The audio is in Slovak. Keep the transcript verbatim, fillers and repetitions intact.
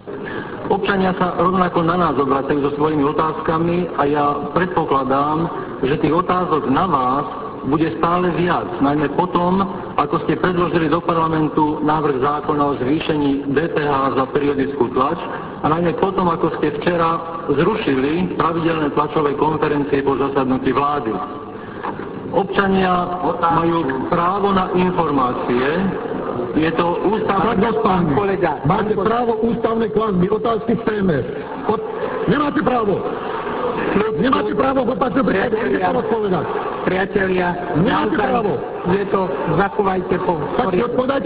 Občania sa rovnako na nás obracajú so svojimi otázkami a ja predpokladám, že tých otázok na vás bude stále viac, najmä potom, ako ste predložili do parlamentu návrh zákona o zvýšení dé pé há za periodickú tlač a najmä potom, ako ste včera zrušili pravidelné tlačové konferencie po zasadnutí vlády. Občania majú právo na informácie. Je to ústavné... Pán kolega, máte právo ústavné klásť otázky v téme. Od... Nemáte právo. Nemáte právo v opačnom prípade, budete sa odpovedať. Priatelia, Nemáte naozaj právo. je to, zachovajte po Tak si odpovedajte